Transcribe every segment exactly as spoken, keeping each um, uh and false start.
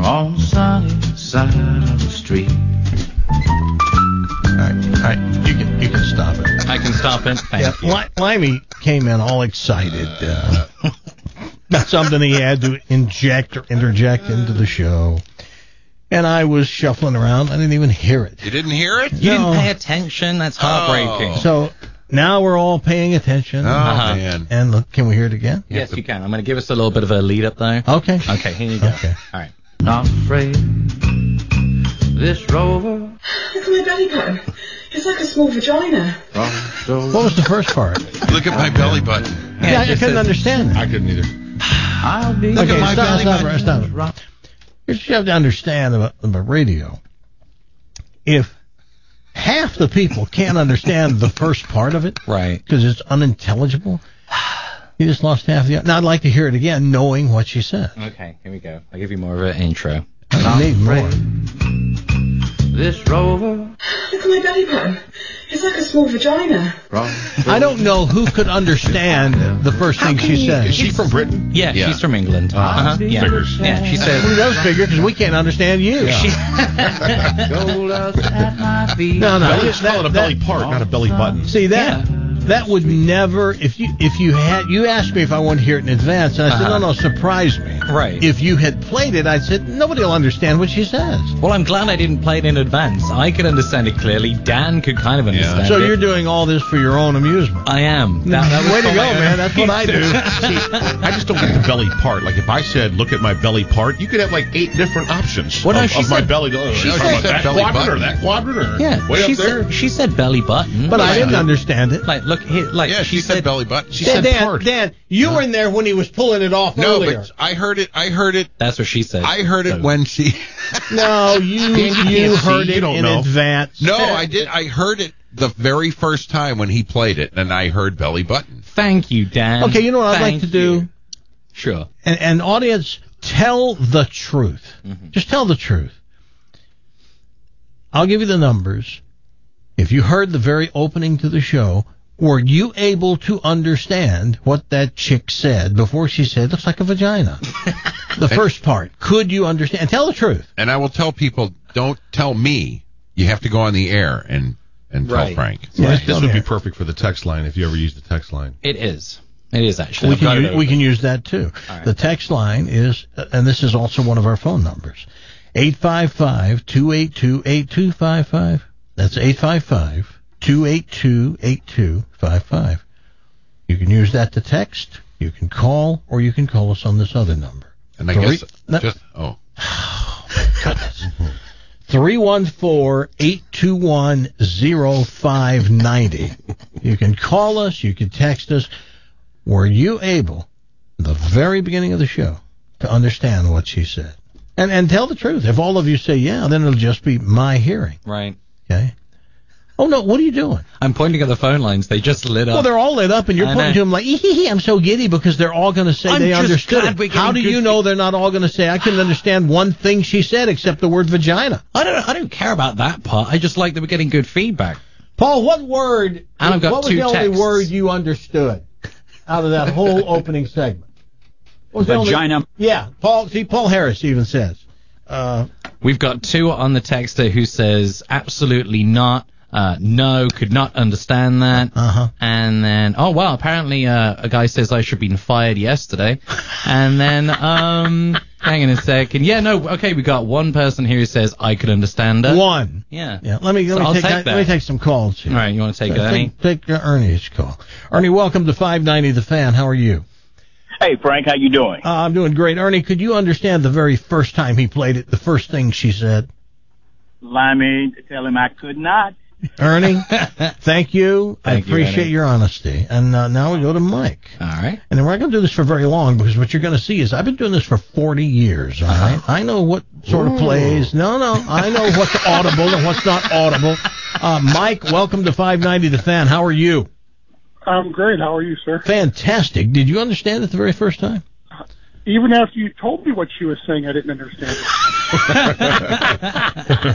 on the sunny side of the street. All right, all right, you can you can stop it. I can stop it. Thank yeah, you. Li- Limey came in all excited. Uh, about something he had to inject or interject into the show. And I was shuffling around. I didn't even hear it. You didn't hear it? You No. didn't pay attention? That's heartbreaking. Oh. So now we're all paying attention. Oh, Uh-huh. man. And look, can we hear it again? Yes, you can. I'm going to give us a little bit of a lead up, though. Okay. Okay, here you go. Okay. All right. Not afraid. This rover. Look at my belly button. It's like a small vagina. What was the first part? Look at my belly button. Yeah, I just couldn't says- understand that. I couldn't either. I'll be. Look Okay, at my stop, belly stop, button. stop. Here's what you have to understand about, about radio. If half the people can't understand the first part of it Right. because it's unintelligible, you just lost half the... Now, I'd like to hear it again, knowing what she said. Okay, here we go. I'll give you more of an intro. I need more. This rover. Look at my belly button. It's like a small vagina. I don't know who could understand the first thing she said. Is she from Britain? Yeah, Yeah. she's from England. Uh-huh. Yeah. Figures. Yeah, she Who says... does figure? Because we can't understand you. Shoulders at my feet. No, no. Belly, that- call it a belly that- part, not a belly button. See that Yeah. that would never if you if you had you asked me if I wanted to hear it in advance and I said Uh-huh. no no surprise me. Right. If you had played it, I said nobody will understand what she says. Well, I'm glad I didn't play it in advance. I could understand it clearly. Dan could kind of understand So it. you're doing all this for your own amusement. I am. That, that was Way to for go, my own man. That's what I do. See, I just don't get the belly part. Like, if I said, look at my belly part, you could have, like, eight different options Well, no, of, she of my said- belly. Oh, she talking said about that belly quadrant or button. that quadrant or Yeah, way she up there. said she said belly button. But I Like- didn't understand it. Like, look here. Like Yeah, she, said, belly button. She Dan, said Dan, part. Dan, you were in there when he was pulling it off No, earlier. but I heard it. I heard it. That's what she said. I heard it when she. No, you Dan, you you can't see, heard you it don't in know. advance. No, I did. I heard it the very first time when he played it, and I heard belly button. Thank you, Dan. Okay, you know what I'd like Thank to do? you. Sure. And, and audience, tell the truth. Mm-hmm. Just tell the truth. I'll give you the numbers. If you heard the very opening to the show, were you able to understand what that chick said before she said, looks like a vagina? The first part. Could you understand? Tell the truth. And I will tell people, don't tell me. You have to go on the air and and tell Right. Frank. Yeah, This tell would me. be perfect for the text line if you ever use the text line. It is. It is actually. We I've got can, it use, we open. can use that too. All right. The text line is, and this is also one of our phone numbers, eight five five, two eight two, eight two five five. That's eight five five, two eight two, eight two five five. You can use that to text, you can call, or you can call us on this other number. And I Three- guess no- just oh, Goodness. three one four, eight two one, zero five nine zero. You can call us, you can text us. Were you able, at the very beginning of the show, to understand what she said? And and tell the truth. If all of you say yeah, then it'll just be my hearing. Right. Okay? Oh, no, what are you doing? I'm pointing at the phone lines. They just lit up. Well, they're all lit up, and you're I pointing know. to them like, hee hee hee, I'm so giddy, because they're all going to say I'm they just understood glad it. we're getting How do good you know they're not all going to say, I couldn't understand one thing she said except the word vagina? I don't. I don't care about that part. I just like that we're getting good feedback. Paul, what word, And I've got what was two the only texts. word you understood out of that whole opening segment? What was the only- Vagina. yeah, Paul, see, Paul Harris even says. Uh, We've got two on the texter who says absolutely not. Uh, no, could not understand that. Uh-huh. And then, oh wow, apparently uh, a guy says I should have been fired yesterday. And then, um, hang on a second. Yeah, no, okay, we got one person here who says I could understand her. one. Yeah. Yeah, let me, let So me I'll take, take let that. me take some calls here. All right, you want to take Uh, Ernie? Take, take uh, Ernie's call. Ernie, welcome to five ninety The Fan. How are you? Hey, Frank, how you doing? Uh, I'm doing great. Ernie, could you understand the very first time he played it, the first thing she said? Limey, tell him I could not. Ernie, thank you. Thank I you, appreciate Ernie. your honesty. And uh, now we go to Mike. All right. And we're not going to do this for very long, because what you're going to see is I've been doing this for forty years, all right? I know what sort of plays. No, no, I know what's audible and what's not audible. Uh, Mike, welcome to five ninety The Fan. How are you? I'm great. How are you, sir? Fantastic. Did you understand it the very first time? Even after you told me what she was saying, I didn't understand it.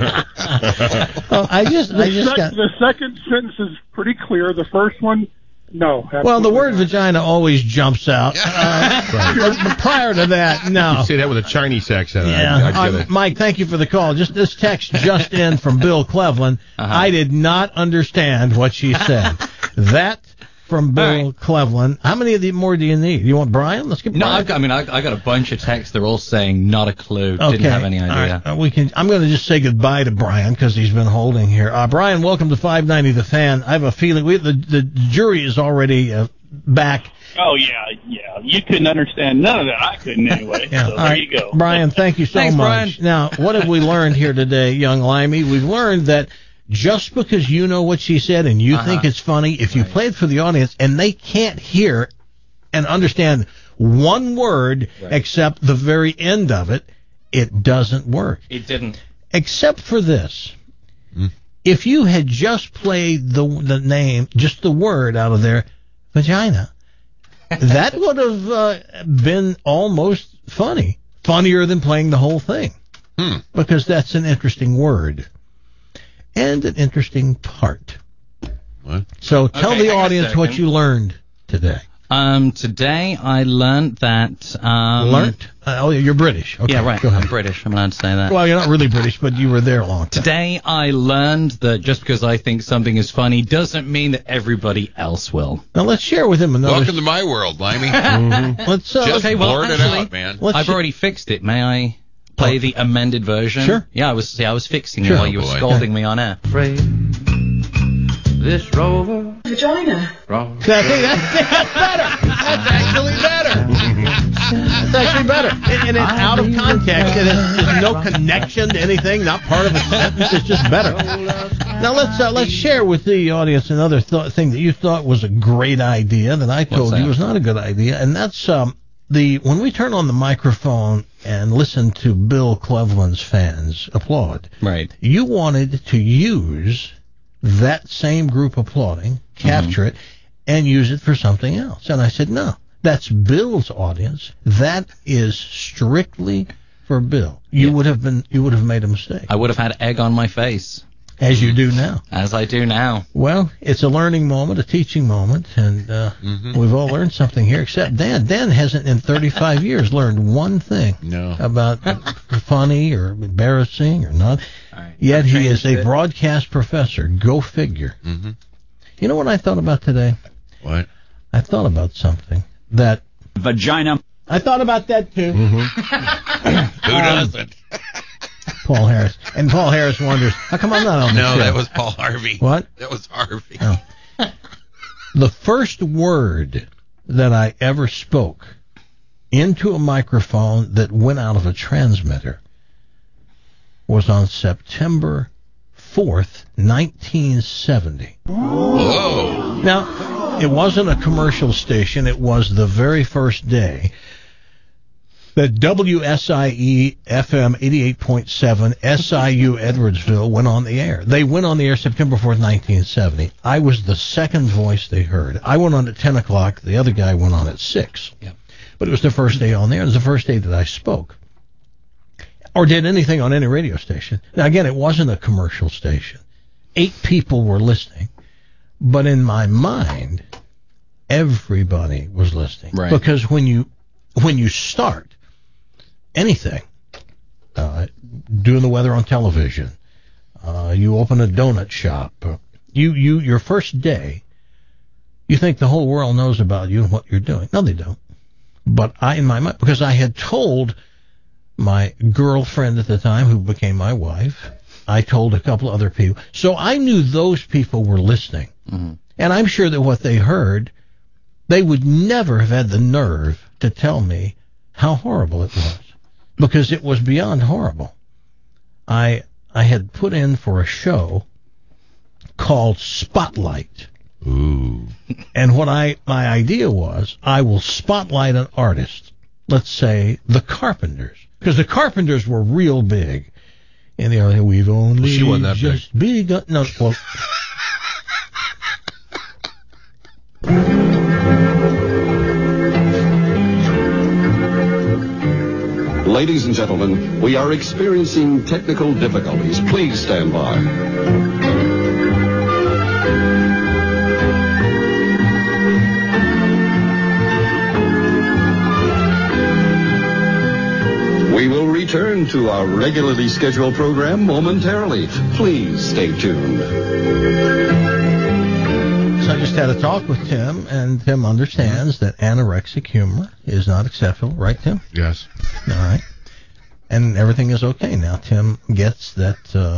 Oh, I just, The, I just sec- got. the second sentence is pretty clear. The first one, No. Well, the absolutely word not. vagina always jumps out. Uh, but, but prior to that, no. You say that with a Chinese accent. Yeah. I, I get Uh, it. Mike, thank you for the call. Just this text just in from Bill Cleveland. Uh-huh. I did not understand what she said. That from Bill All right. Cleveland. How many of the more do you need? You want Brian? Let's get No, Brian. I've got, I mean, I, I got a bunch of texts. They're all saying not a clue. Didn't have any All idea. right. Uh, we can. I'm going to just say goodbye to Brian because he's been holding here. Uh, Brian, welcome to five ninety The Fan. I have a feeling we, the the jury is already uh, back. Oh, yeah, yeah. You couldn't understand none of that. I couldn't anyway. Yeah. So All there right. you go. Brian, thank you so Thanks, much. Brian. Now, what have we learned here today, young Limey? We've learned that just because you know what she said and you Uh-huh. think it's funny, if you Right. play it for the audience and they can't hear and understand one word Right. except the very end of it, it doesn't work. It didn't. Except for this. If you had just played the the name, just the word out of there, vagina, that would have uh, been almost funny. Funnier than playing the whole thing. Hmm. Because that's an interesting word. And an interesting part. What? So tell Okay, the hang on a audience what second. you learned today. Um, today I learned that. Um, learned? Uh, oh, you're British. Okay, Yeah, right. Go ahead. I'm British. I'm allowed to say that. Well, you're not really British, but you were there a long time. Today I learned that just because I think something is funny doesn't mean that everybody else will. Now let's share with him another. Welcome to my world, Limey. Let's uh, Just Okay, well, blurt it actually, out, man. let's I've sh- already fixed it. May I play Oh. the amended version? Sure. Yeah, I was. See, I was fixing Sure. it while you were Oh, boy. scolding me on air. Afraid this rover. Vagina. rover. See, that's, that's better. That's actually better. That's actually better. And, and it's out of context. And it's, there's no connection to anything. Not part of a sentence. It's just better. Now let's uh, let's share with the audience another th- thing that you thought was a great idea that I told What's you that? was not a good idea, and that's um the when we turn on the microphone and listen to Bill Cleveland's fans applaud. Right. You wanted to use that same group applauding, capture Mm-hmm. it, and use it for something else. And I said, no, that's Bill's audience. That is strictly for Bill. You Yeah. would have been, you would have made a mistake, I would have had egg on my face, as you do now. as I do now. Well, it's a learning moment, a teaching moment, and uh, Mm-hmm. we've all learned something here, except Dan. Dan hasn't in thirty-five years learned one thing No. about funny or embarrassing or not. All right. Yet I've he is changed a it. broadcast professor. Go figure. Mm-hmm. You know what I thought about today? What? I thought about something that Vagina. I thought about that too. Who doesn't? Paul Harris, and Paul Harris wonders how come I'm not on the No, show? that was Paul Harvey. What? That was Harvey. Oh. The first word that I ever spoke into a microphone that went out of a transmitter was on September fourth, nineteen seventy. Whoa. Now, it wasn't a commercial station. It was the very first day that W S I E F M eighty-eight point seven S I U Edwardsville went on the air. They went on the air September fourth, nineteen seventy. I was the second voice they heard. I went on at ten o'clock. The other guy went on at six. Yep. But it was the first day on there. It was the first day that I spoke or did anything on any radio station. Now, again, it wasn't a commercial station. Eight people were listening. But in my mind, everybody was listening. Right. Because when you when you start anything, uh, doing the weather on television, uh, you open a donut shop, uh, you, you your first day, you think the whole world knows about you and what you're doing. No, they don't. But I, in my mind, because I had told my girlfriend at the time, who became my wife, I told a couple other people. So I knew those people were listening. Mm-hmm. And I'm sure that what they heard, they would never have had the nerve to tell me how horrible it was. Because it was beyond horrible. I I had put in for a show called Spotlight. Ooh. And what I my idea was, I will spotlight an artist. Let's say the Carpenters. Because the Carpenters were real big. In the early, we've only Well, she wasn't that big. just begun. No, well... Ladies and gentlemen, we are experiencing technical difficulties. Please stand by. return to our regularly scheduled program momentarily. Please stay tuned. So I just had a talk with Tim, and Tim understands that anorexic humor is not acceptable, right, Tim? Yes. All right. And everything is okay now. Tim gets that uh,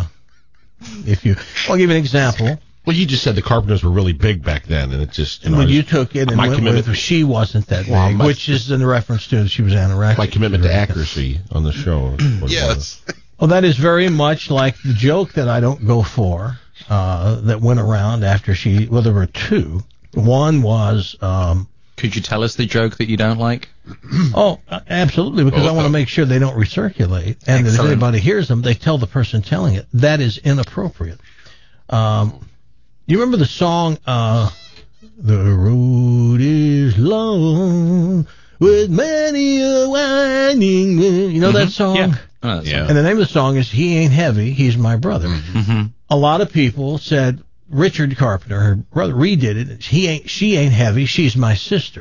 if you... I'll give you an example. Well, you just said the Carpenters were really big back then, and it just... You know, when was, you took it and my went commitment, with, she wasn't that well, big, my, which is in reference to she was anorexic. My commitment to accuracy on the show. Yes. Well, that is very much like the joke that I don't go for uh, that went around after she... Well, there were two. One was... Um, Could you tell us the joke that you don't like? Oh, absolutely, because oh, I want to make sure they don't recirculate, and that if anybody hears them, they tell the person telling it. That is inappropriate. Um, you remember the song, uh, The road is long, with many a winding... You know mm-hmm. that song? Yeah. Oh, yeah. And the name of the song is He Ain't Heavy, He's My Brother. Mm-hmm. A lot of people said Richard Carpenter, her brother, redid it. He ain't, she ain't heavy, she's my sister.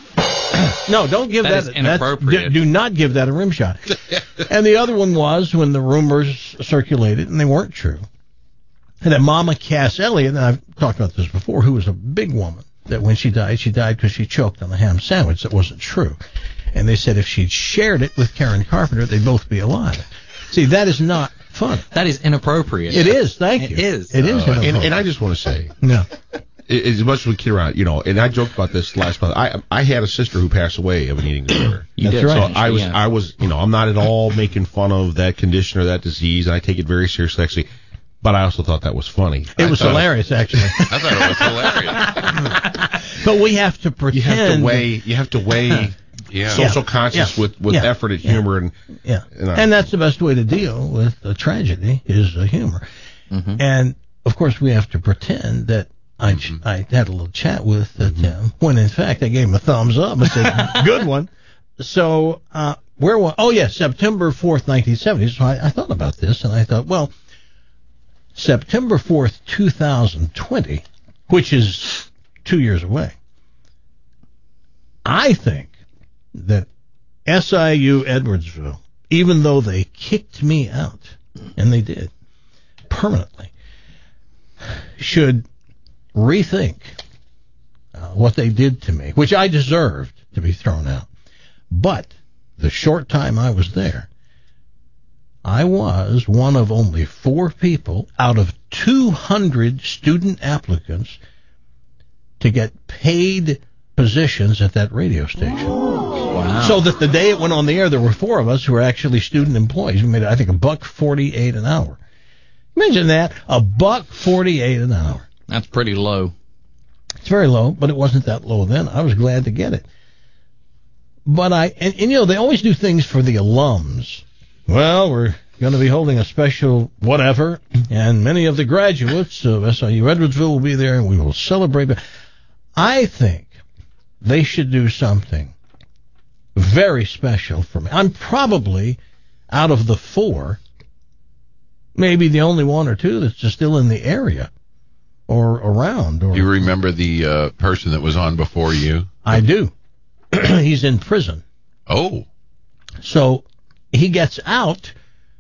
No, don't give that. that. Is inappropriate. Do, do not give that a rim shot. And the other one was when the rumors circulated, and they weren't true. And then Mama Cass Elliott, and I've talked about this before, who was a big woman, that when she died, she died because she choked on a ham sandwich. That wasn't true. And they said if she'd shared it with Karen Carpenter, they'd both be alive. See, that is not fun. That is inappropriate. It is, thank you. It is. It is. Uh, and, and I just want to say, no. As much as we kid around, you know, and I joked about this last month. I I had a sister who passed away of an eating disorder. You That's did. right. So I was yeah. I was you know I'm not at all making fun of that condition or that disease, and I take it very seriously actually. But I also thought that was funny. It I was thought, hilarious, actually. I thought it was hilarious. But we have to pretend. You have to weigh. You have to weigh yeah. social yeah. conscience yeah. with, with yeah. effort at yeah. humor and yeah. And, and that's the best way to deal with a tragedy is uh, humor. Mm-hmm. And of course, we have to pretend that I mm-hmm. I had a little chat with uh, mm-hmm. Tim when in fact I gave him a thumbs up and said good one. So uh, where was? Oh yes, September fourth, nineteen seventy. So I, I thought about this and I thought, well, September fourth, two thousand twenty, which is two years away. I think that S I U Edwardsville, even though they kicked me out, and they did, permanently, should rethink uh, what they did to me, which I deserved to be thrown out. But the short time I was there, I was one of only four people out of two hundred student applicants to get paid positions at that radio station. Wow. So that the day it went on the air, there were four of us who were actually student employees. We made, I think, a buck forty-eight an hour. Imagine that, a buck forty-eight an hour. That's pretty low. It's very low, but it wasn't that low then. I was glad to get it. But I, and, and you know, they always do things for the alums. Well, we're going to be holding a special whatever, and many of the graduates of S I U Edwardsville will be there, and we will celebrate. I think they should do something very special for me. I'm probably, out of the four, maybe the only one or two that's just still in the area or around. Or, you remember the uh, person that was on before you? I do. He's in prison. Oh. So he gets out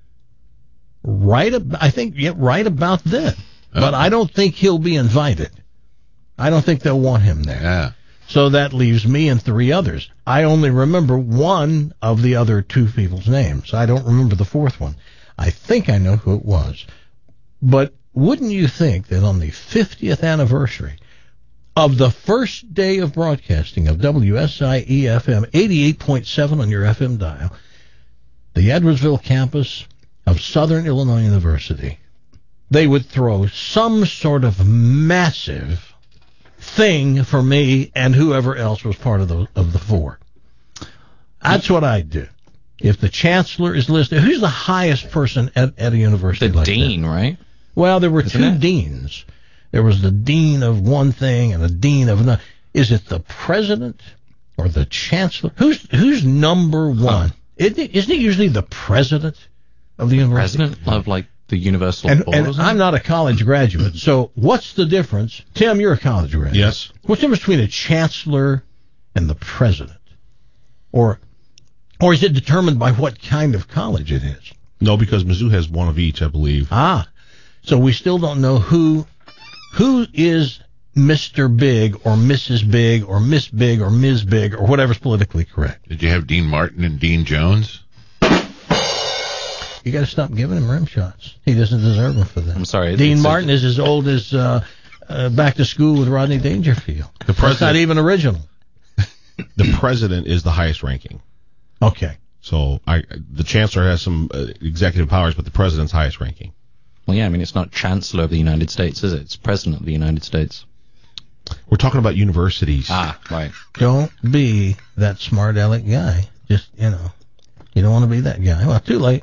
right, ab- I think, yeah, right about then. Oh. But I don't think he'll be invited. I don't think they'll want him there. Yeah. So that leaves me and three others. I only remember one of the other two people's names. I don't remember the fourth one. I think I know who it was. But wouldn't you think that on the fiftieth anniversary of the first day of broadcasting of W S I E F M eighty-eight point seven on your F M dial, the Edwardsville campus of Southern Illinois University, they would throw some sort of massive thing for me and whoever else was part of the of the four. That's what I'd do. If the chancellor is listed, who's the highest person at, at a university the like dean, that? Right? Well, there were Isn't two it? deans. There was the dean of one thing and a dean of another. Is it the president or the chancellor? Who's who's number one? Huh. Isn't, it, isn't it usually the president of the university? President of, like, the Universal And, Board? and I'm not a college graduate, so what's the difference? Tim, you're a college graduate. Yes. What's the difference between a chancellor and the president? Or Or is it determined by what kind of college it is? No, because Mizzou has one of each, I believe. Ah, so we still don't know who who is Mister Big or Missus Big or Miss Big or Miz Big or whatever's politically correct. Did you have Dean Martin and Dean Jones? You got to stop giving him rim shots. He doesn't deserve them for that. I'm sorry. Dean it's- Martin is as old as uh, uh, Back to School with Rodney Dangerfield. The That's president, not even original. the president is the highest ranking. Okay. So I, the chancellor has some uh, executive powers, but the president's highest ranking. Well, yeah, I mean, it's not Chancellor of the United States, is it? It's President of the United States. We're talking about universities. Ah, right. Don't be that smart aleck guy. Just, you know, you don't want to be that guy. Well, too late.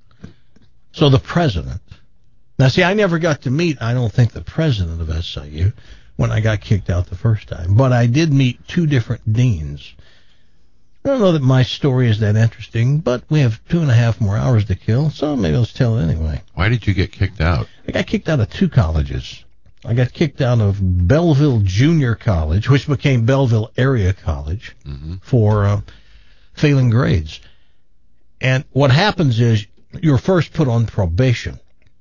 So the president. Now, see, I never got to meet, I don't think, the president of S I U when I got kicked out the first time. But I did meet two different deans. I don't know that my story is that interesting, but we have two and a half more hours to kill, so maybe let's tell it anyway. Why did you get kicked out? I got kicked out of two colleges. I got kicked out of Belleville Junior College, which became Belleville Area College, Mm-hmm. for uh, failing grades. And what happens is you're first put on probation.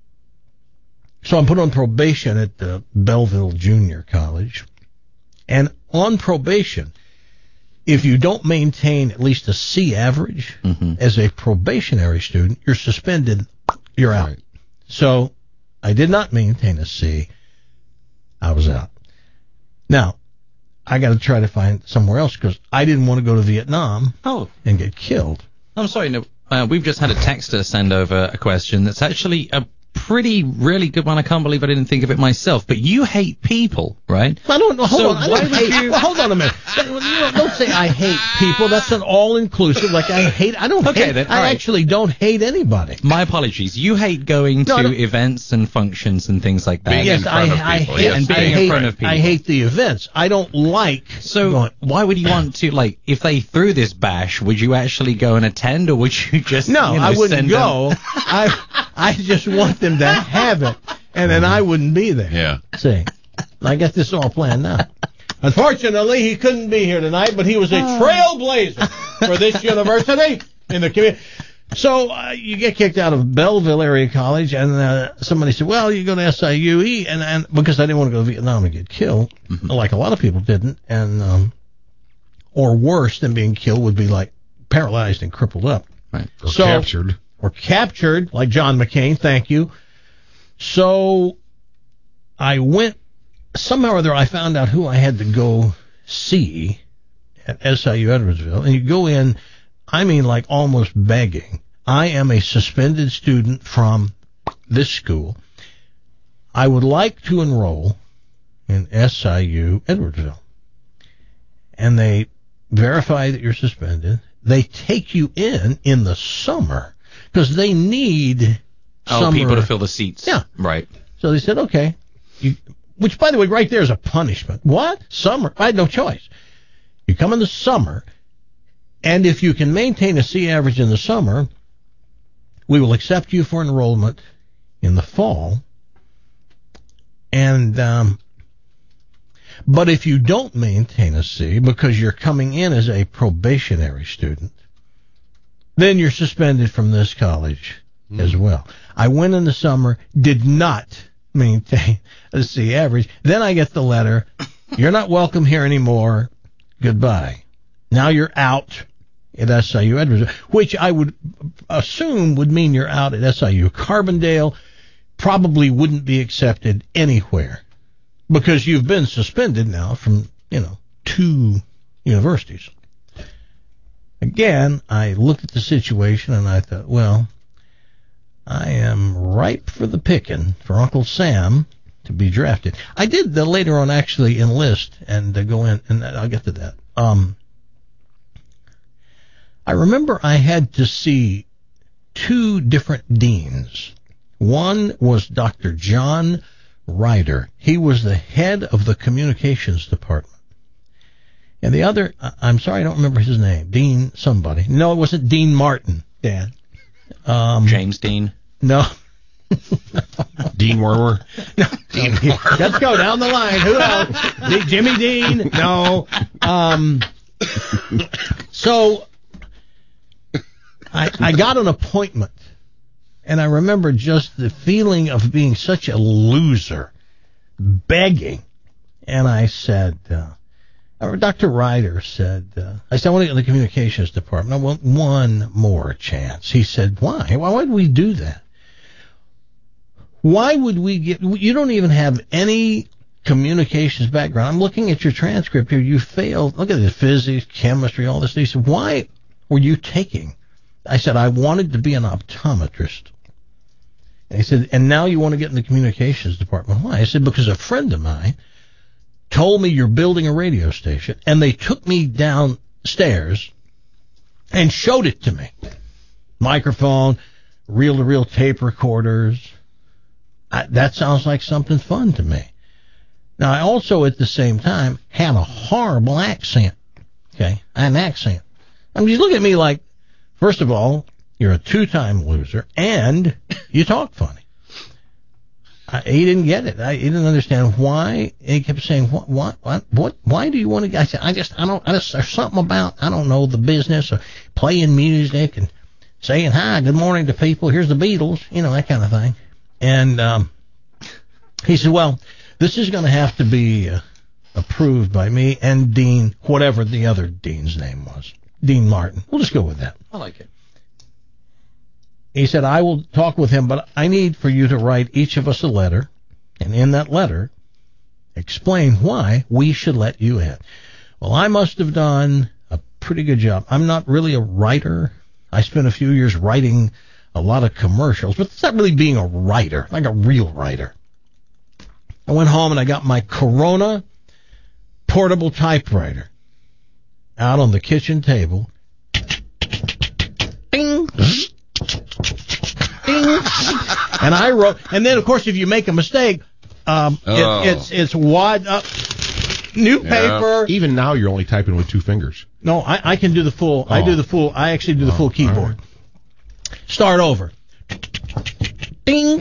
So I'm put on probation at the Belleville Junior College. And on probation, if you don't maintain at least a C average Mm-hmm. as a probationary student, you're suspended, you're out. Right. So I did not maintain a C. I was out. Now, I got to try to find somewhere else because I didn't want to go to Vietnam Oh, and get killed. I'm sorry. No, uh, we've just had a texter send over a question that's actually a pretty, really good one. I can't believe I didn't think of it myself. But you hate people, right? I don't know. Hold So on. I why don't would hate, you- well, hold on a minute. Don't, you know, don't say I hate people. That's an all-inclusive. Like I hate. I don't Okay, hate. then, I all right. actually don't hate anybody. My apologies. You hate going No, I to don't- events and functions and things like that. Being Yes, in I, front of I people, hate. yes. And being I in hate, front of people. I hate the events. I don't like. So going, why would you want to, like, if they threw this bash, would you actually go and attend, or would you just, no, you know, I wouldn't send go. them- I I just want them to have it, and then I wouldn't be there. Yeah. See, I got this all planned now. Unfortunately, he couldn't be here tonight, but he was a trailblazer for this university in the community. So uh, you get kicked out of Belleville Area College, and uh, somebody said, well, you go to S I U E, and, and because I didn't want to go to Vietnam and get killed, like a lot of people didn't, and um, or worse than being killed would be like paralyzed and crippled up. Right. Or So- captured. Or captured, like John McCain, thank you. So I went, somehow or other, I found out who I had to go see at S I U Edwardsville. And you go in, I mean, like almost begging. I am a suspended student from this school. I would like to enroll in S I U Edwardsville. And they verify that you're suspended. They take you in in the summer because they need Oh, summer people to fill the seats. Yeah. Right. So they said, okay. You, which, by the way, right there is a punishment. What? Summer? I had no choice. You come in the summer, and if you can maintain a C average in the summer, we will accept you for enrollment in the fall. And, um, but if you don't maintain a C because you're coming in as a probationary student, then you're suspended from this college mm. as well. I went in the summer, did not maintain a C average. Then I get the letter, you're not welcome here anymore. Goodbye. Now you're out at S I U Edwardsville, which I would assume would mean you're out at S I U Carbondale, probably wouldn't be accepted anywhere because you've been suspended now from, you know, two universities. Again, I looked at the situation and I thought, well, I am ripe for the picking for Uncle Sam to be drafted. I did uh, later on actually enlist and uh, go in, and I'll get to that. Um, I remember I had to see two different deans. One was Doctor John Ryder. He was the head of the communications department. And the other, I'm sorry, I don't remember his name. Dean somebody. No, it wasn't Dean Martin, Dad. Um, James Dean. No. Dean Werwer. No. Dean Werwer. Let's go down the line. Who else? Jimmy Dean. No. Um, so I, I got an appointment, and I remember just the feeling of being such a loser, begging. And I said, uh, or Doctor Ryder said, uh, I said, I want to get in the communications department. I want one more chance. He said, why? Why would we do that? Why would we get, you don't even have any communications background. I'm looking at your transcript here. You failed. Look at this, physics, chemistry, all this. He said, why were you taking? I said, I wanted to be an optometrist. And he said, and now you want to get in the communications department. Why? I said, because a friend of mine told me you're building a radio station, and they took me downstairs and showed it to me. Microphone, reel-to-reel tape recorders. I, that sounds like something fun to me. Now, I also, at the same time, had a horrible accent. Okay? I had an accent. I mean, you look at me like, first of all, you're a two-time loser, and you talk funny. I, he didn't get it. I, he didn't understand why. He kept saying, "What? What? What? What? Why do you want to?" I said, "I just, I don't. I just, there's something about, I don't know, the business or playing music and saying hi, good morning to people. Here's the Beatles, you know, that kind of thing." And um, he said, "Well, this is going to have to be uh, approved by me and Dean, whatever the other dean's name was, Dean Martin. We'll just go with that." I like it. He said, I will talk with him, but I need for you to write each of us a letter, and in that letter, explain why we should let you in. Well, I must have done a pretty good job. I'm not really a writer. I spent a few years writing a lot of commercials, but it's not really being a writer, like a real writer. I went home and I got my Corona portable typewriter out on the kitchen table. Ding! Ding. And I wrote, and then of course if you make a mistake, um, Oh. it, it's it's wad up, new Yeah. paper. Even now, you're only typing with two fingers. No, I, I can do the full. I Oh. do the full. I actually do the Oh, full keyboard. all Start over. Ding.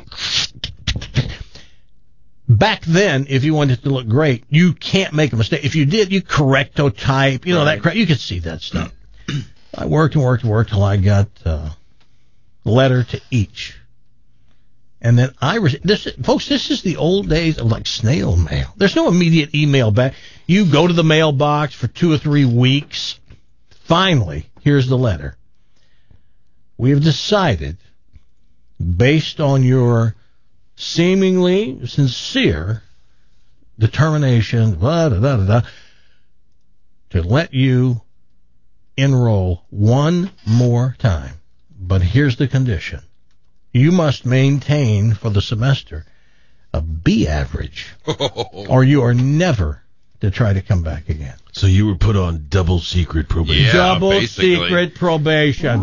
Back then, if you wanted it to look great, you can't make a mistake. If you did, you correcto type. You know that crap. You could see that stuff. I worked and worked and worked till I got uh, letter to each. And then I re- this folks, this is the old days of like snail mail. There's no immediate email back. You go to the mailbox for two or three weeks. Finally, here's the letter. We have decided, based on your seemingly sincere determination, blah, da, da, da, da, to let you enroll one more time. But here's the condition. You must maintain for the semester a B average, or you are never to try to come back again. So you were put on double secret probation. Yeah, Double basically. secret probation.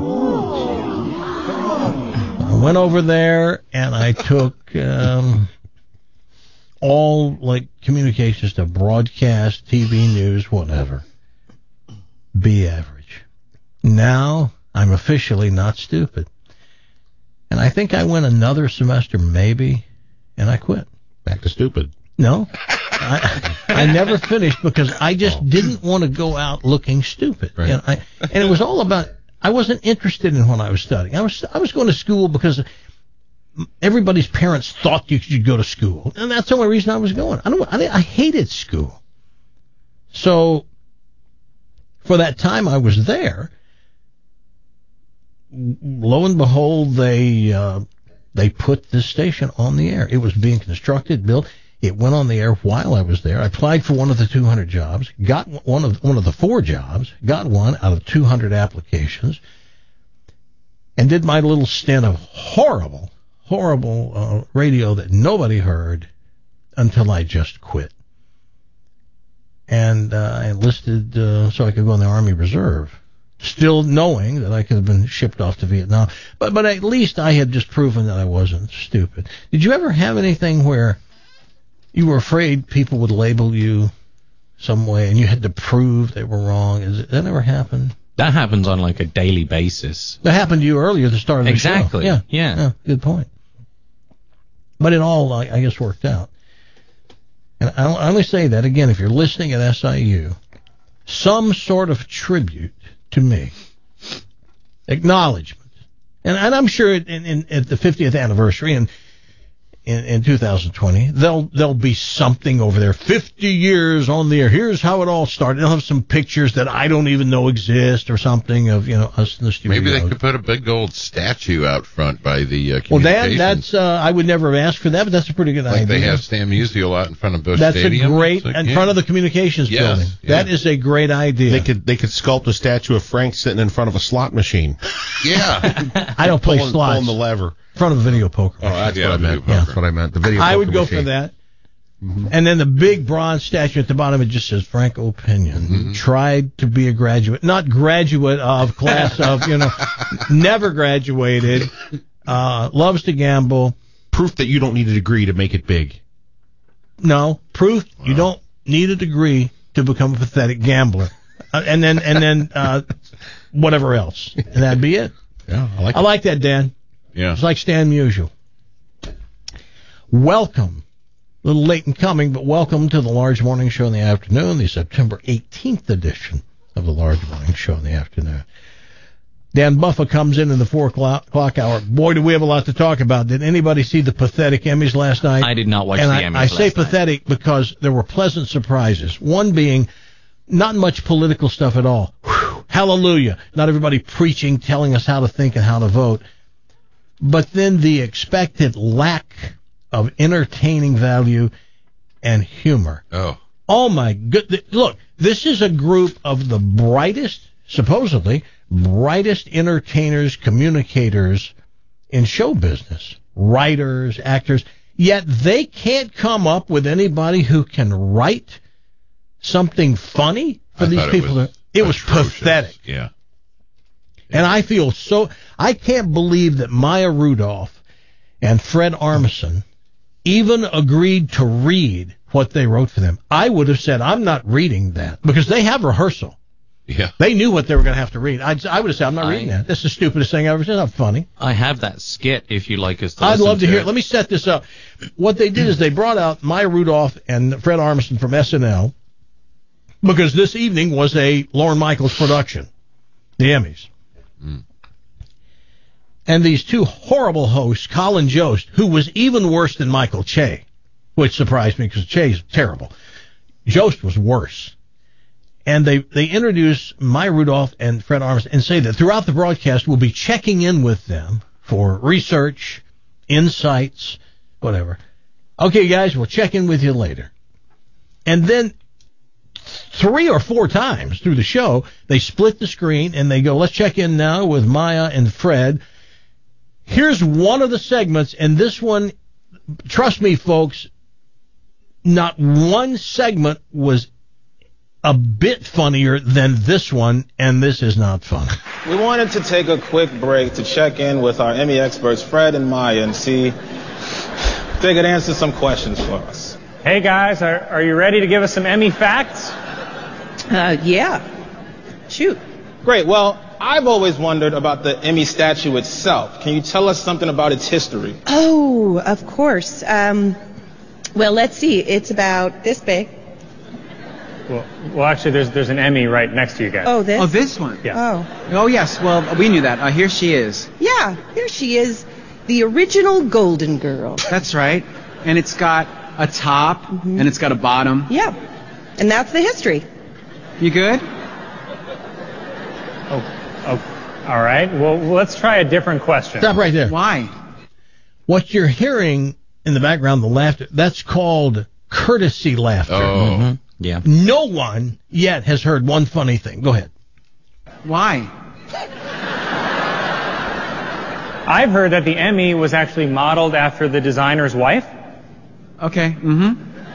I went over there and I took um, all like communications to broadcast, T V news, whatever. B average. Now I'm officially not stupid. And I think I went another semester maybe, and I quit. Back to stupid. No, I, I never finished because I just didn't want to go out looking stupid. Right. And, I, and it was all about, I wasn't interested in what I was studying. I was I was going to school because everybody's parents thought you should go to school, and that's the only reason I was going. I don't. I, I hated school. So for that time I was there, lo and behold, they uh, they put this station on the air. It was being constructed, built. It went on the air while I was there. I applied for one of the two hundred jobs, got one of one of the four jobs, got one out of two hundred applications, and did my little stint of horrible, horrible uh, radio that nobody heard until I just quit. And uh, I enlisted uh, so I could go in the Army Reserve, still knowing that I could have been shipped off to Vietnam. But but at least I had just proven that I wasn't stupid. Did you ever have anything where you were afraid people would label you some way and you had to prove they were wrong? Is it, that ever happened? That happens on like a daily basis. That happened to you earlier at the start of the Exactly. show. Yeah, Yeah. yeah. Good point. But it all, I, I guess, worked out. And I, I only say that, again, if you're listening at S I U, some sort of tribute to me, acknowledgement And, and I'm sure in, in, at the fiftieth anniversary in, in, in two thousand twenty, there'll, there'll be something over there. fifty years on the air. Here's how it all started. They'll have some pictures that I don't even know exist or something of, you know, us in the studio. Maybe they could put a big old statue out front by the uh, Well, communications. Dan, that's, uh, I would never have asked for that, but that's a pretty good like idea. they have Stan Musial out in front of Busch That's Stadium. a great, Like, in yeah. front of the communications Yes, building. yeah. That is a great idea. They could they could sculpt a statue of Frank sitting in front of a slot machine. Yeah. I don't play pulling, slots. pulling the lever. In front of a video poker. Oh, that's Yeah, what I video meant. poker. That's what I meant. The video I poker would go machine. for that. Mm-hmm. And then the big bronze statue at the bottom, it just says Frank Opinion. Mm-hmm. Tried to be a graduate, not graduate of, class of, you know, never graduated, uh, loves to gamble. Proof that you don't need a degree to make it big. No, proof you don't need a degree to become a pathetic gambler. Uh, and then, and then, uh, whatever else. And that'd be it. Yeah, I like I it. like that, Dan. Yeah. It's like Stan Musial. Welcome. A little late in coming, but welcome to the Large Morning Show in the afternoon, the September eighteenth edition of the Large Morning Show in the afternoon. Dan Buffa comes in in the four o'clock clock hour. Boy, do we have a lot to talk about. Did anybody see the pathetic Emmys last night? I did not watch and the I, Emmys I say last night. pathetic because there were pleasant surprises. One being not much political stuff at all. Whew, hallelujah. Not everybody preaching, telling us how to think and how to vote. But then the expected lack of entertaining value and humor. Oh. Oh, my good. Look, this is a group of the brightest, supposedly, brightest entertainers, communicators in show business. Writers, actors. Yet they can't come up with anybody who can write something funny for I these thought it people. was to, it was atrocious. pathetic. Yeah. And I feel so, I can't believe that Maya Rudolph and Fred Armisen even agreed to read what they wrote for them. I would have said, I'm not reading that, because they have rehearsal. Yeah. They knew what they were going to have to read. I'd, I would have said, I'm not I- reading that. That's the stupidest thing I've ever seen. It's not funny. I have that skit if you like us to I'd listen love to to hear it. it. Let me set this up. What they did is they brought out Maya Rudolph and Fred Armisen from S N L, because this evening was a Lorne Michaels production, the Emmys. Mm. And these two horrible hosts, Colin Jost, who was even worse than Michael Che, which surprised me because Che's terrible. Jost was worse. And they, they introduce Maya Rudolph and Fred Armisen and say that throughout the broadcast we'll be checking in with them for research, insights, whatever. Okay, guys, we'll check in with you later. And then three or four times through the show, they split the screen and they go, let's check in now with Maya and Fred. Here's one of the segments, and this one, trust me, folks, not one segment was a bit funnier than this one, and this is not fun. We wanted to take a quick break to check in with our Emmy experts, Fred and Maya, and see if they could answer some questions for us. Hey guys, are, are you ready to give us some Emmy facts? Uh, yeah. Shoot. Great. Well, I've always wondered about the Emmy statue itself. Can you tell us something about its history? Oh, of course. Um, well, let's see. It's about this big. Well, well, actually, there's there's an Emmy right next to you guys. Oh, this? Oh, this one? Yeah. Oh. Oh, yes. Well, we knew that. Uh, here she is. Yeah, here she is. The original Golden Girl. That's right. And it's got a top, Mm-hmm. and it's got a bottom. Yeah. And that's the history. You good? Oh, oh, all right. Well, let's try a different question. Stop right there. Why? What you're hearing in the background, the laughter, that's called courtesy laughter. Oh. Mhm. Yeah. No one yet has heard one funny thing. Go ahead. Why? I've heard that the Emmy was actually modeled after the designer's wife. Okay. Mm-hmm.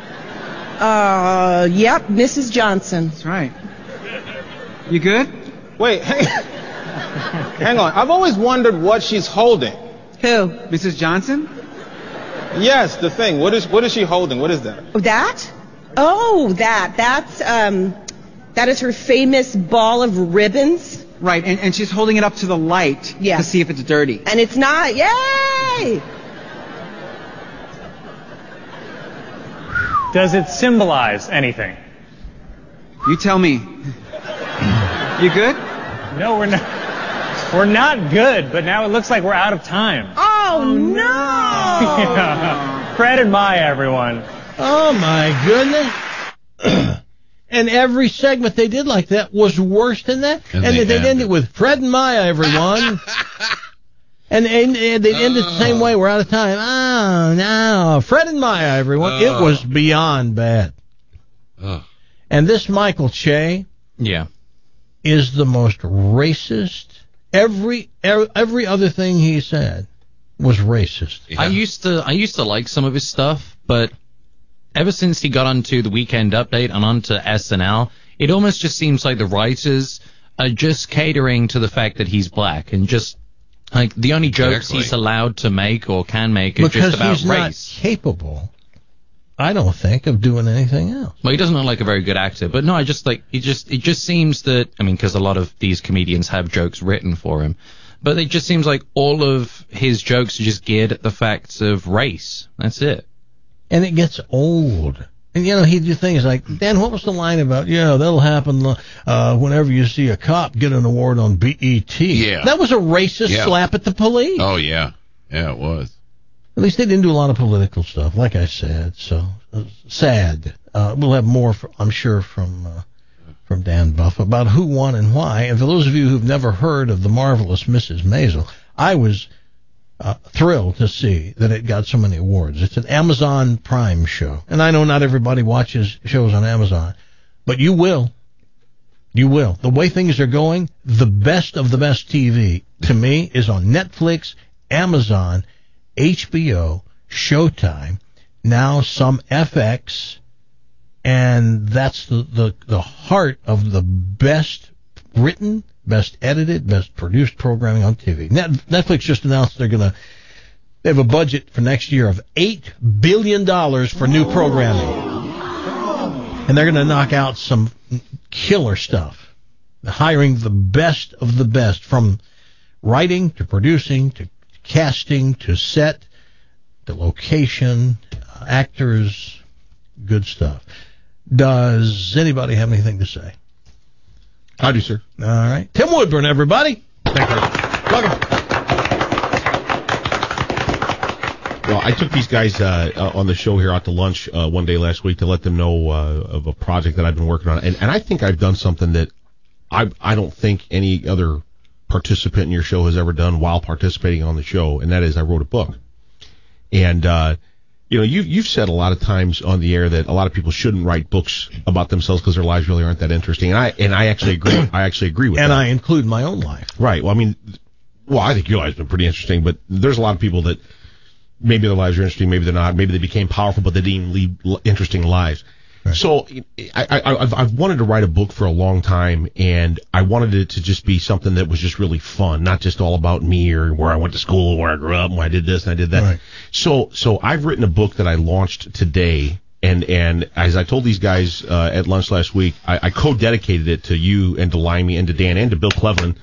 Uh, yep, Missus Johnson. That's right. You good? Wait, hang, hang on. I've always wondered what she's holding. Who? Missus Johnson? Yes, the thing. What is what is she holding? What is that? Oh, that? Oh, that. That's, um, that is her famous ball of ribbons. Right, and, and she's holding it up to the light Yeah. to see if it's dirty. And it's not. Yay! Does it symbolize anything? You tell me. You good? No, we're not. We're not good, but now it looks like we're out of time. Oh, no! Yeah. Fred and Maya, everyone. Oh, my goodness. And every segment they did like that was worse than that. And And, they they, would end it with Fred and Maya, everyone. and, and, and they'd end it the same way. We're out of time. Oh, no. Fred and Maya, everyone. Oh. It was beyond bad. Oh. And this Michael Che Yeah. is the most racist. Every, every every other thing he said was racist. Yeah. I used to I used to like some of his stuff, but ever since he got onto the Weekend Update and onto S N L, it almost just seems like the writers are just catering to the fact that he's black and just like the only jokes Exactly. he's allowed to make or can make are Because just about he's race. not capable, I don't think, of doing anything else. Well, he doesn't look like a very good actor, but no, I just like he just it just seems that I mean, because a lot of these comedians have jokes written for him, but it just seems like all of his jokes are just geared at the facts of race. That's it. And it gets old. And, you know, he'd do things like, Dan, what was the line about, yeah, that'll happen uh, whenever you see a cop get an award on B E T. Yeah. That was a racist Yeah. slap at the police. Oh, yeah. Yeah, it was. At least they didn't do a lot of political stuff, like I said. So, uh, sad. Uh, we'll have more, for, I'm sure, from uh, from Dan Buff about who won and why. And for those of you who've never heard of The Marvelous Missus Maisel, I was uh, thrilled to see that it got so many awards. It's an Amazon Prime show. And I know not everybody watches shows on Amazon, but you will. You will. The way things are going, the best of the best T V, to me, is on Netflix, Amazon, H B O, Showtime, now some F X, and that's the, the, the heart of the best written, best edited, best produced programming on T V. Net, Netflix just announced they're going to, they have a budget for next year of eight billion dollars for new programming. And they're going to knock out some killer stuff, hiring the best of the best, from writing to producing to casting to set to location, uh, actors, good stuff. Does anybody have anything to say? I do, sir. All right. Tim Woodburn, everybody. Thank you. Welcome. Well, I took these guys uh, uh, on the show here out to lunch uh, one day last week to let them know uh, of a project that I've been working on. And, and I think I've done something that I I don't think any other participant in your show has ever done while participating on the show, and that is I wrote a book. And, uh, you know, you, you've said a lot of times on the air that a lot of people shouldn't write books about themselves because their lives really aren't that interesting. And I and I actually agree. I actually agree with and that. And I include my own life. Right. Well, I mean, well, I think your life's been pretty interesting, but there's a lot of people that maybe their lives are interesting, maybe they're not. Maybe they became powerful, but they didn't lead interesting lives. Right. So I, I, I've, I've wanted to write a book for a long time, and I wanted it to just be something that was just really fun, not just all about me or where I went to school, where I grew up, and I did this and I did that. Right. So, so I've written a book that I launched today, and and as I told these guys uh, at lunch last week, I, I co-dedicated it to you and to Limey and to Dan and to Bill Cleveland.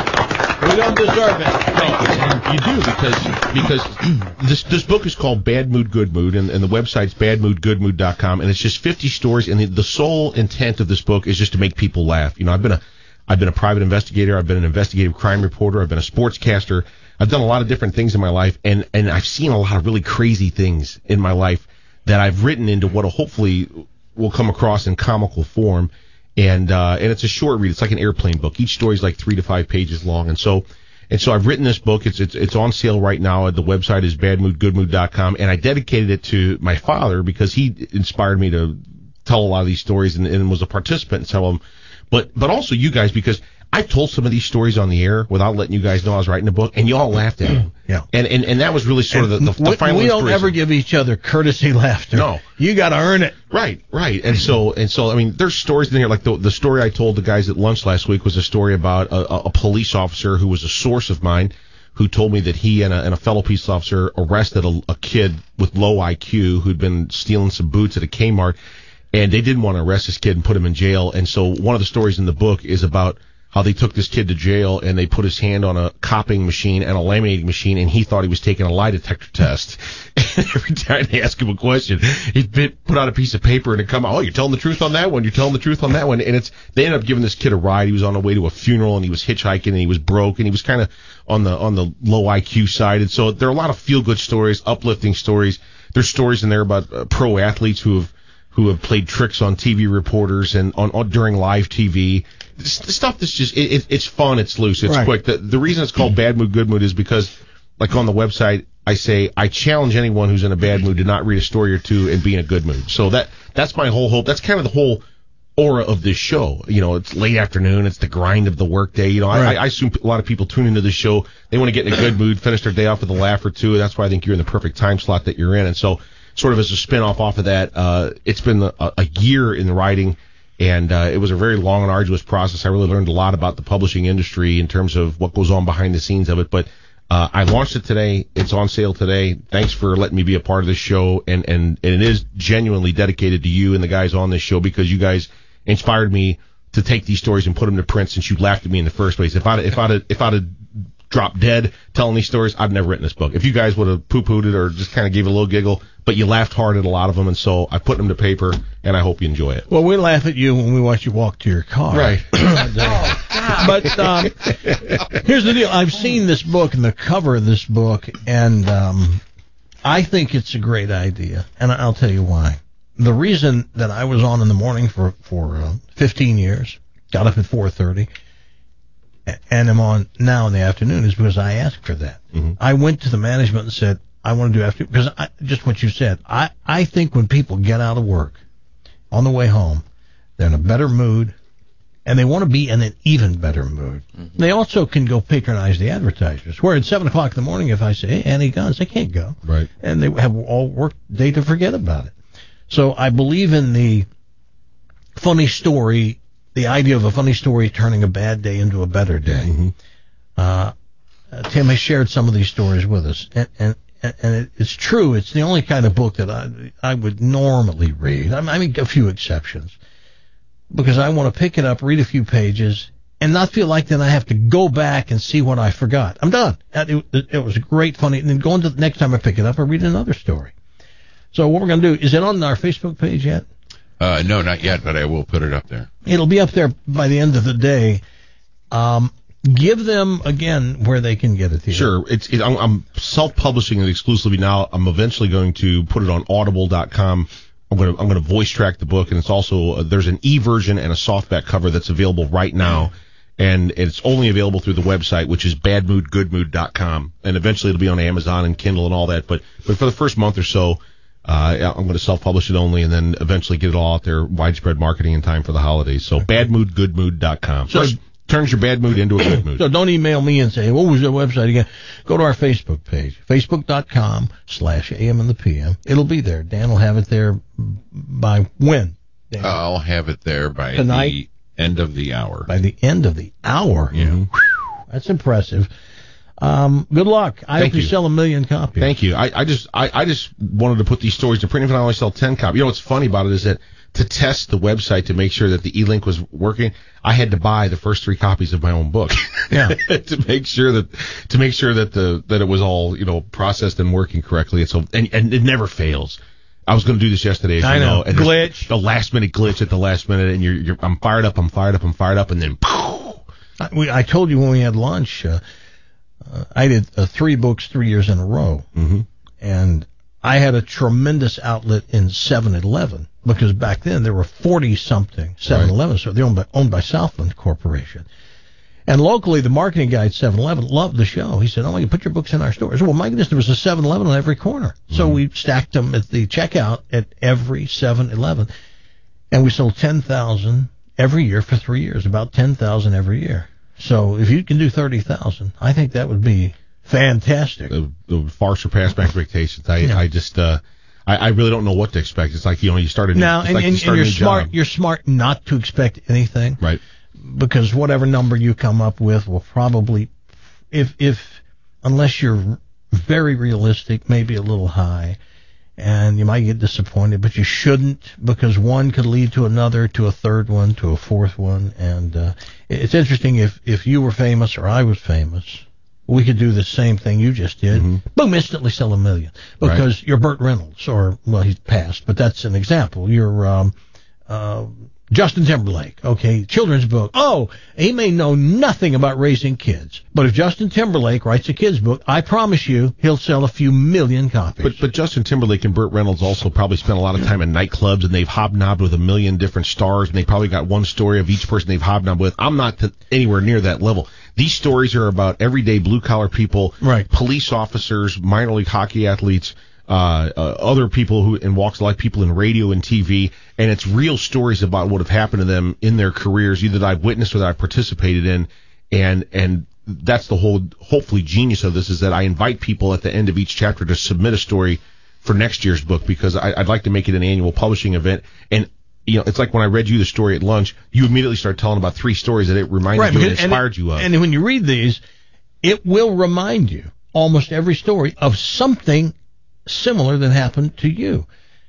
We don't deserve it. No, you do, because because this this book is called Bad Mood, Good Mood, and, and the website's bad mood good mood dot com, and it's just fifty stories, and the, the sole intent of this book is just to make people laugh. You know, I've been a I've been a private investigator, I've been an investigative crime reporter, I've been a sportscaster, I've done a lot of different things in my life, and, and I've seen a lot of really crazy things in my life that I've written into what hopefully will come across in comical form. And uh, and it's a short read. It's like an airplane book. Each story is like three to five pages long. And so and so I've written this book. It's it's it's on sale right now. The website is bad mood good mood dot com. And I dedicated it to my father because he inspired me to tell a lot of these stories and, and was a participant in some of them. But but also you guys, because I told some of these stories on the air without letting you guys know I was writing a book, and you all laughed at them. Yeah. And, and and that was really sort of the, the, the we, final we don't inspiration. ever give each other courtesy laughter. No. You got to earn it. Right, right. And so, and so, I mean, there's stories in here, like the, the story I told the guys at lunch last week was a story about a, a police officer who was a source of mine, who told me that he and a, and a fellow police officer arrested a, a kid with low I Q who'd been stealing some boots at a Kmart, and they didn't want to arrest this kid and put him in jail. And so one of the stories in the book is about how they took this kid to jail and they put his hand on a copying machine and a laminating machine, and he thought he was taking a lie detector test. every time they ask him a question, he'd bit, put out a piece of paper and it'd come out, oh, you're telling the truth on that one, you're telling the truth on that one. And it's they ended up giving this kid a ride. He was on the way to a funeral, and he was hitchhiking, and he was broke, and he was kind of on the on the low I Q side. And so there are a lot of feel-good stories, uplifting stories. There's stories in there about uh, pro athletes who have who have played tricks on T V reporters and on, on during live T V. This, this stuff that's just it, it, it's fun, it's loose, it's right. quick. The, the reason it's called Bad Mood, Good Mood is because, like on the website, I say I challenge anyone who's in a bad mood to not read a story or two and be in a good mood. So that that's my whole hope. That's kind of the whole aura of this show. You know, it's late afternoon, it's the grind of the workday. You know, right. I, I assume a lot of people tune into this show, they want to get in a good mood, finish their day off with a laugh or two. That's why I think you're in the perfect time slot that you're in. And so, sort of as a spin-off off of that, uh, it's been a, a year in the writing, and uh, it was a very long and arduous process. I really learned a lot about the publishing industry in terms of what goes on behind the scenes of it. But uh, I launched it today. It's on sale today. Thanks for letting me be a part of this show, and, and, and it is genuinely dedicated to you and the guys on this show, because you guys inspired me to take these stories and put them to print since you laughed at me in the first place. If I'd, if I'd, if I'd have dropped dead telling these stories, I'd never written this book. If you guys would have poo-pooed it or just kind of gave it a little giggle, but you laughed hard at a lot of them, and so I put them to paper, and I hope you enjoy it. Well, we laugh at you when we watch you walk to your car. Right. But um, here's the deal. I've seen this book and the cover of this book, and um, I think it's a great idea, and I'll tell you why. The reason that I was on in the morning for, for uh, fifteen years, got up at four thirty, and I'm on now in the afternoon is because I asked for that. Mm-hmm. I went to the management and said, I want to do after, because I, just what you said. I, I think when people get out of work on the way home, they're in a better mood, and they want to be in an even better mood. Mm-hmm. They also can go patronize the advertisers. Where at seven o'clock in the morning, if I say, hey, Annie Guns, they can't go. Right. And they have all work day to forget about it. So I believe in the funny story, the idea of a funny story turning a bad day into a better day. Mm-hmm. Uh, Tim has shared some of these stories with us, and, and and it, it's true. It's the only kind of book that I I would normally read. I mean, a few exceptions, because I want to pick it up, read a few pages, and not feel like then I have to go back and see what I forgot. I'm done. It, it, it was great, funny, and then going to the next time I pick it up, I read another story. So what we're going to do, is it on our Facebook page yet? Uh, no, not yet, but I will put it up there. It'll be up there by the end of the day. Um, give them, again, where they can get it. Here. Sure. It's, it, I'm, I'm self-publishing it exclusively now. I'm eventually going to put it on audible dot com. I'm going to I'm going to voice track the book, and it's also, uh, there's an e-version and a softback cover that's available right now. And it's only available through the website, which is bad mood good mood dot com. And eventually it'll be on Amazon and Kindle and all that. But, but for the first month or so, Uh, I'm going to self-publish it only, and then eventually get it all out there, widespread marketing in time for the holidays. So bad mood good mood dot com. So First, turns your bad mood into a good mood. So don't email me and say, what was the website again? Go to our Facebook page, facebook dot com slash A M and the P M. It'll be there. Dan will have it there by when? Dan? I'll have it there by Tonight? the end of the hour. By the end of the hour? Yeah. Whew, that's impressive. Um, good luck. I Thank hope you. you sell a million copies. Thank you. I, I just I, I just wanted to put these stories to print, even if I only sell ten copies. You know what's funny about it is that to test the website to make sure that the e-link was working, I had to buy the first three copies of my own book. Yeah. to make sure that to make sure that the that it was all, you know, processed and working correctly. And so and, and it never fails. I was going to do this yesterday, as I you know. know. And glitch. The last minute glitch at the last minute, and you're, you're I'm fired up, I'm fired up, I'm fired up, and then poof. I, we, I told you when we had lunch, uh, uh, I did uh, three books three years in a row. Mm-hmm. And I had a tremendous outlet in seven eleven, because back then there were forty-something seven elevens, so they're owned by, owned by Southland Corporation. And locally, the marketing guy at seven eleven loved the show. He said, oh, you put your books in our stores. Well, my goodness, there was a seven eleven on every corner. Mm-hmm. So we stacked them at the checkout at every seven eleven, and we sold ten thousand every year for three years, about ten thousand every year. So if you can do thirty thousand, I think that would be fantastic. It would far surpass my expectations. I, Yeah. I just, uh, I, I really don't know what to expect. It's like, you know, you started Now, it's and, like and, you start and a you're new smart. job. You're smart not to expect anything, Right. because whatever number you come up with will probably, if if unless you're very realistic, maybe a little high, and you might get disappointed, but you shouldn't, because one could lead to another, to a third one, to a fourth one. And uh, it's interesting, if if you were famous or I was famous, we could do the same thing you just did. Mm-hmm. Boom, instantly sell a million. Because right. you're Burt Reynolds, or, well, he's passed, but that's an example. You're um, uh, Justin Timberlake, okay, children's book. Oh, he may know nothing about raising kids, but if Justin Timberlake writes a kid's book, I promise you he'll sell a few million copies. But but Justin Timberlake and Burt Reynolds also probably spent a lot of time in nightclubs, and they've hobnobbed with a million different stars, and they probably got one story of each person they've hobnobbed with. I'm not to anywhere near that level. These stories are about everyday blue-collar people, right. police officers, minor league hockey athletes, Uh, uh, other people who in walks of life, people in radio and T V, and it's real stories about what have happened to them in their careers, either that I've witnessed or that I've participated in, and and that's the whole, hopefully, genius of this, is that I invite people at the end of each chapter to submit a story for next year's book, because I, I'd like to make it an annual publishing event. And you know, it's like when I read you the story at lunch, you immediately start telling about three stories that it reminded right, you and and inspired it, you of. And when you read these, it will remind you, almost every story, of something similar that happened to you.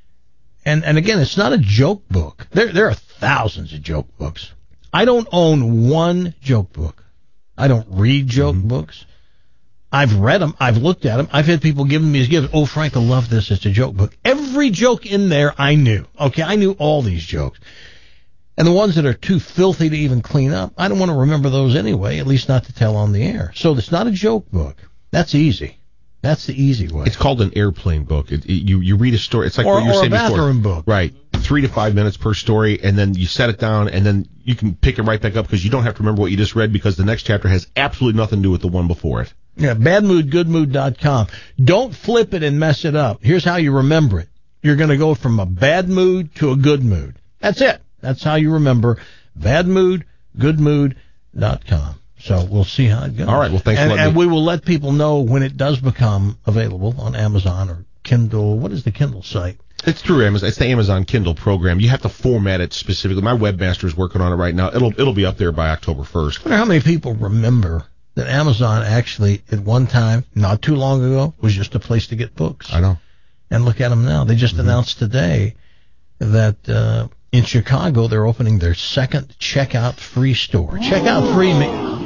And and again, it's not a joke book. There there are thousands of joke books. I don't own one joke book. I don't read joke mm-hmm. books. I've read them. I've looked at them. I've had people giving me as gifts. Oh, Frank, I love this. It's a joke book. Every joke in there I knew. Okay, I knew all these jokes. And the ones that are too filthy to even clean up, I don't want to remember those anyway, at least not to tell on the air. So it's not a joke book. That's easy. That's the easy way. It's called an airplane book. It, it, you you read a story. It's like or, what you were or saying a bathroom before. book. Right. Three to five minutes per story, and then you set it down, and then you can pick it right back up because you don't have to remember what you just read, because the next chapter has absolutely nothing to do with the one before it. Yeah, bad mood good mood dot com. Don't flip it and mess it up. Here's how you remember it. You're going to go from a bad mood to a good mood. That's it. That's how you remember bad mood good mood dot com. So we'll see how it goes. All right. Well, thanks and, for letting And me... we will let people know when it does become available on Amazon or Kindle. What is the Kindle site? It's through Amazon. It's the Amazon Kindle program. You have to format it specifically. My webmaster is working on it right now. It'll it'll be up there by October first. I wonder how many people remember that Amazon actually, at one time, not too long ago, was just a place to get books. I know. And look at them now. They just mm-hmm. announced today that uh, in Chicago they're opening their second checkout free store. Checkout free means...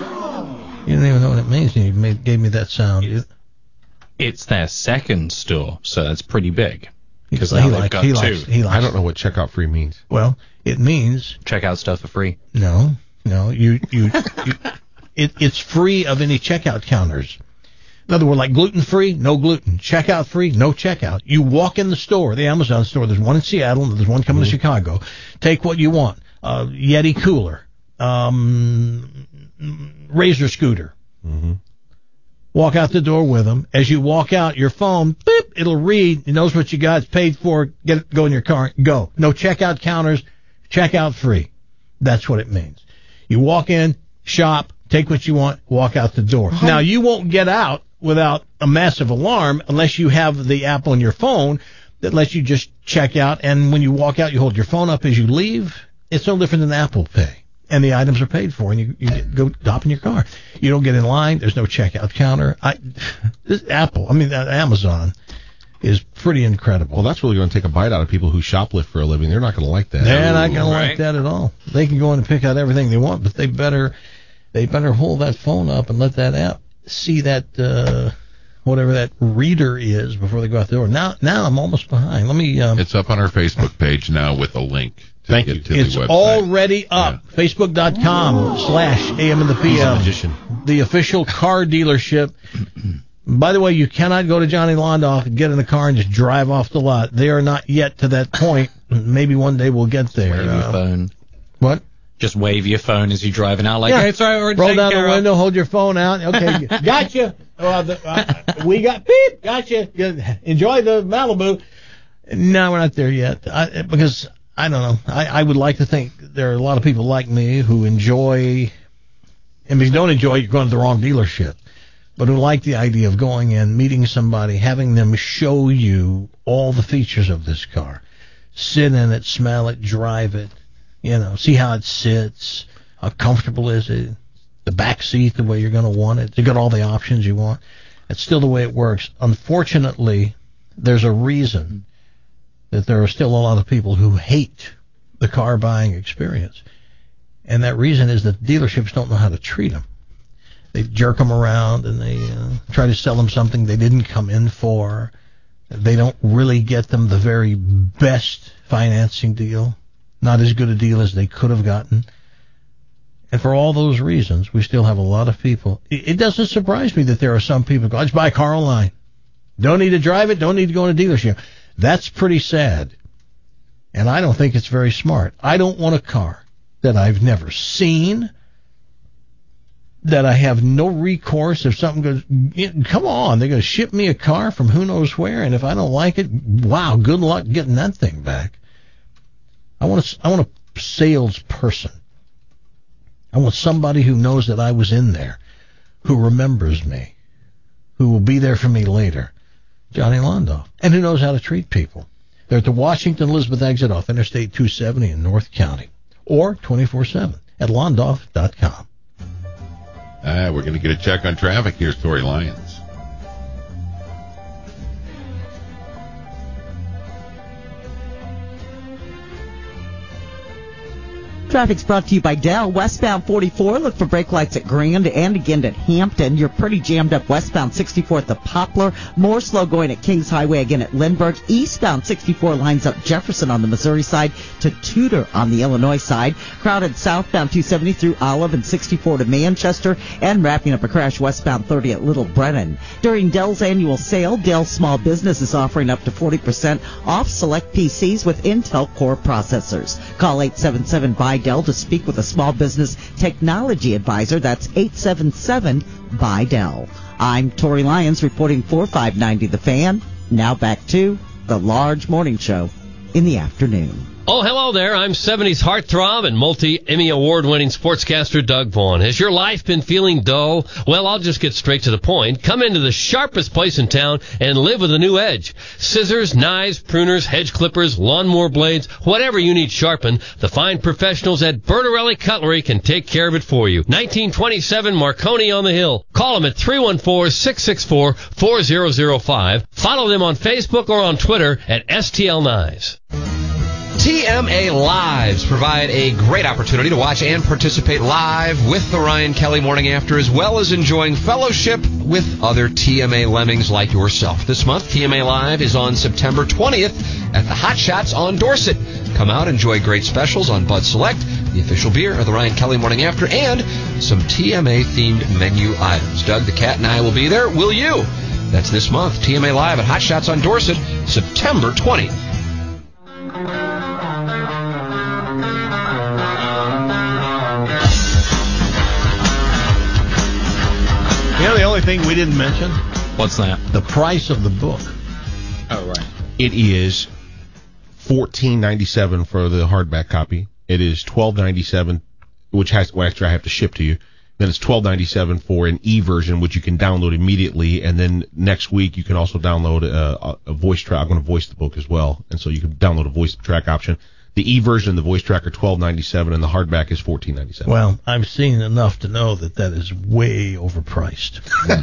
You don't even know what it means. You made, gave me that sound. It's their second store, so that's pretty big. Because he now they've likes, got he two. likes, he likes, I don't know what checkout free means. Well, it means check out stuff for free. No, no, you you, you it, it's free of any checkout counters. In other words, like gluten free, no gluten. Checkout free, no checkout. You walk in the store, the Amazon store. There's one in Seattle, and there's one coming mm-hmm. to Chicago. Take what you want. Uh, Yeti cooler. Um. Razor scooter. Mm-hmm. Walk out the door with them. As you walk out, your phone, beep, it'll read. It knows what you got. It's paid for. Get it, go in your car. Go. No checkout counters. Checkout free. That's what it means. You walk in, shop, take what you want, walk out the door. Uh-huh. Now, you won't get out without a massive alarm unless you have the app on your phone that lets you just check out. And when you walk out, you hold your phone up as you leave. It's no different than Apple Pay. And the items are paid for, and you, you get, go hop in your car. You don't get in line. There's no checkout counter. I, this Apple, I mean, uh, Amazon is pretty incredible. Well, that's really going to take a bite out of people who shoplift for a living. They're not going to like that. They're not going to right. like that at all. They can go in and pick out everything they want, but they better they better hold that phone up and let that app see that uh, whatever that reader is before they go out the door. Now, now I'm almost behind. Let me. Um, it's up on our Facebook page now with a link. Thank you. To it's the website. already up. Yeah. Facebook.com slash AM in the P M. The official car dealership. By the way, you cannot go to Johnny Londoff and get in the car and just drive off the lot. They are not yet to that point. Maybe one day we'll get there. Wave uh, your phone. What? Just wave your phone as you're driving out. Like, yeah. hey, it's all right, we're roll down the care window, of. hold your phone out. Okay, gotcha. Uh, the, uh, we got beep. Gotcha. Enjoy the Malibu. No, we're not there yet. I, because... I don't know. I, I would like to think there are a lot of people like me who enjoy, and if you don't enjoy, you're going to the wrong dealership, but who like the idea of going in, meeting somebody, having them show you all the features of this car. Sit in it, smell it, drive it, you know, see how it sits, how comfortable is it, the back seat, the way you're going to want it. You got all the options you want. It's still the way it works. Unfortunately, there's a reason that there are still a lot of people who hate the car buying experience. And that reason is that dealerships don't know how to treat them. they jerk them around and they uh, try to sell them something they didn't come in for. They don't really get them the very best financing deal, not as good a deal as they could have gotten. And for all those reasons, we still have a lot of people. It doesn't surprise me that there are some people who go, just buy a car online. Don't need to drive it, don't need to go in a dealership. That's pretty sad. And I don't think it's very smart. I don't want a car that I've never seen, that I have no recourse if something goes, come on, they're going to ship me a car from who knows where, and if I don't like it, wow, good luck getting that thing back. I want a, I want a salesperson. I want somebody who knows that I was in there, who remembers me, who will be there for me later. Johnny Londoff. And who knows how to treat people. They're at the Washington Elizabeth exit off Interstate two seventy in North County. Or twenty-four seven at londoff dot com. Uh, we're going to get a check on traffic. Here's Tory Lyons. Traffic's brought to you by Dell. Westbound forty-four, look for brake lights at Grand and again at Hampton. You're pretty jammed up westbound sixty-fourth at Poplar. More slow going at Kings Highway again at Lindbergh. Eastbound sixty-four lines up Jefferson on the Missouri side to Tudor on the Illinois side. Crowded southbound two seventy through Olive and sixty-four to Manchester. And wrapping up a crash westbound thirty at Little Brennan. During Dell's annual sale, Dell Small Business is offering up to forty percent off select P Cs with Intel Core processors. Call eight seven seven B Y Dell to speak with a small business technology advisor. That's eight seven seven B Y Dell. I'm Tory Lyons reporting for five ninety The Fan. Now back to the Large Morning Show in the afternoon. Oh, hello there. I'm seventies heartthrob and multi-Emmy award-winning sportscaster Doug Vaughn. Has your life been feeling dull? Well, I'll just get straight to the point. Come into the sharpest place in town and live with a new edge. Scissors, knives, pruners, hedge clippers, lawnmower blades, whatever you need sharpened, the fine professionals at Bertarelli Cutlery can take care of it for you. nineteen twenty-seven Marconi on the Hill. Call them at three one four, six six four, four zero zero five. Follow them on Facebook or on Twitter at S T L Knives. T M A Lives provide a great opportunity to watch and participate live with the Ryan Kelly Morning After, as well as enjoying fellowship with other T M A lemmings like yourself. This month, T M A Live is on September twentieth at the Hot Shots on Dorset. Come out, enjoy great specials on Bud Select, the official beer of the Ryan Kelly Morning After, and some T M A-themed menu items. Doug the Cat and I will be there. Will you? That's this month, T M A Live at Hot Shots on Dorset, September twentieth. You know the only thing we didn't mention? What's that? The price of the book. Oh, right. It is fourteen ninety-seven for the hardback copy. It is twelve ninety-seven, which has well, actually I have to ship to you. Then it's twelve ninety-seven for an e-version, which you can download immediately. And then next week you can also download a, a voice track. I'm going to voice the book as well, and so you can download a voice track option. The e-version and the voice track are twelve ninety-seven, and the hardback is fourteen ninety-seven. Well, I've seen enough to know that that is way overpriced.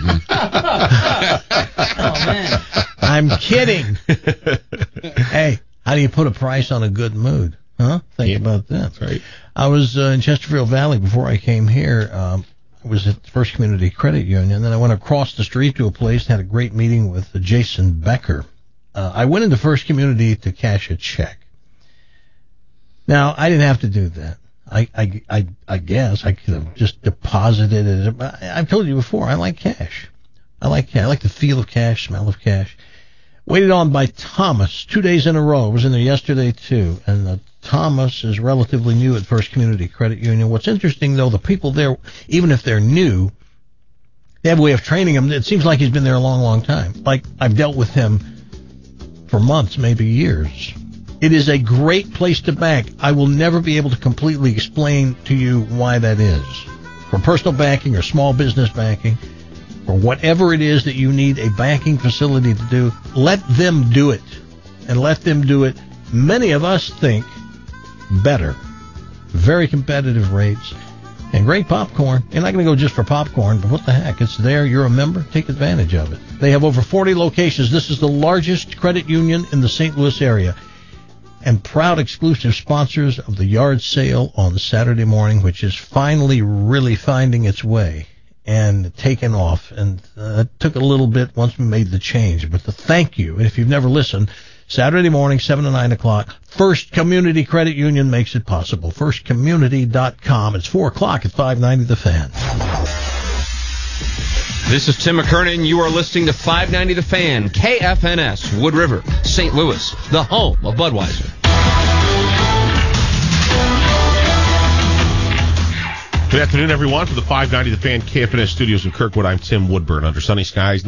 Oh, man. I'm kidding. Hey, how do you put a price on a good mood? Huh? Think yeah, about that. That's right. I was uh, in Chesterfield Valley before I came here. Um, I was at the First Community Credit Union. Then I went across the street to a place, had a great meeting with uh, Jason Becker. Uh, I went into First Community to cash a check. Now, I didn't have to do that. I, I, I, I guess I could have just deposited it. I've told you before, I like cash. I like cash. I like the feel of cash, smell of cash. Waited on by Thomas two days in a row. I was in there yesterday, too. And uh, Thomas is relatively new at First Community Credit Union. What's interesting, though, the people there, even if they're new, they have a way of training them. It seems like he's been there a long, long time. Like, I've dealt with him for months, maybe years. It is a great place to bank. I will never be able to completely explain to you why that is. For personal banking or small business banking, or whatever it is that you need a banking facility to do, let them do it. And let them do it, many of us think, better. Very competitive rates. And great popcorn. You're not going to go just for popcorn, but what the heck? It's there. You're a member. Take advantage of it. They have over forty locations. This is the largest credit union in the Saint Louis area. And proud exclusive sponsors of the yard sale on Saturday morning, which is finally really finding its way and taken off. And uh, it took a little bit once we made the change. But the thank you, and if you've never listened, Saturday morning, seven to nine o'clock, First Community Credit Union makes it possible. first community dot com. It's four o'clock at five ninety The Fan. This is Tim McKernan. You are listening to five ninety The Fan, K F N S, Wood River, Saint Louis, the home of Budweiser. Good afternoon, everyone. For the five ninety The Fan K F N S studios in Kirkwood, I'm Tim Woodburn. Under sunny skies.